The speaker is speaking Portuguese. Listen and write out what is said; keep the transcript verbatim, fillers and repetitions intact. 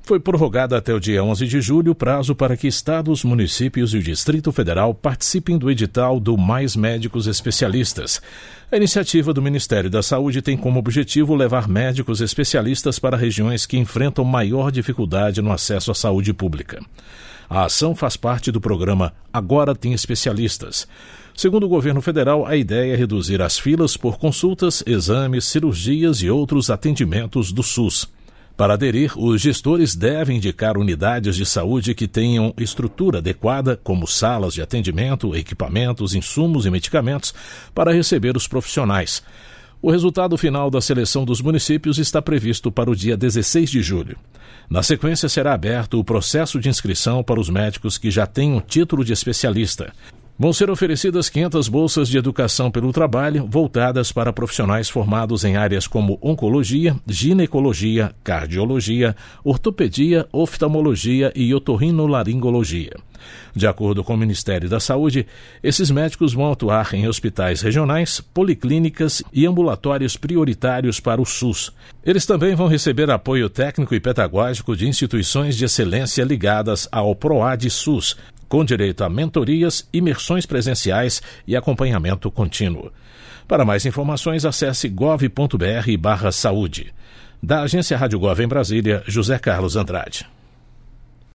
Foi prorrogado até o dia onze de julho o prazo para que estados, municípios e o Distrito Federal participem do edital do Mais Médicos Especialistas. A iniciativa do Ministério da Saúde tem como objetivo levar médicos especialistas para regiões que enfrentam maior dificuldade no acesso à saúde pública. A ação faz parte do programa Agora Tem Especialistas. Segundo o governo federal, a ideia é reduzir as filas por consultas, exames, cirurgias e outros atendimentos do SUS. Para aderir, os gestores devem indicar unidades de saúde que tenham estrutura adequada, como salas de atendimento, equipamentos, insumos e medicamentos, para receber os profissionais. O resultado final da seleção dos municípios está previsto para o dia dezesseis de julho. Na sequência, será aberto o processo de inscrição para os médicos que já tenham título de especialista. Vão ser oferecidas quinhentas bolsas de educação pelo trabalho voltadas para profissionais formados em áreas como oncologia, ginecologia, cardiologia, ortopedia, oftalmologia e otorrinolaringologia. De acordo com o Ministério da Saúde, esses médicos vão atuar em hospitais regionais, policlínicas e ambulatórios prioritários para o SUS. Eles também vão receber apoio técnico e pedagógico de instituições de excelência ligadas ao PROAD SUS, com direito a mentorias, imersões presenciais e acompanhamento contínuo. Para mais informações, acesse gov ponto br barra saúde. Da Agência Rádio Gov em Brasília, José Carlos Andrade.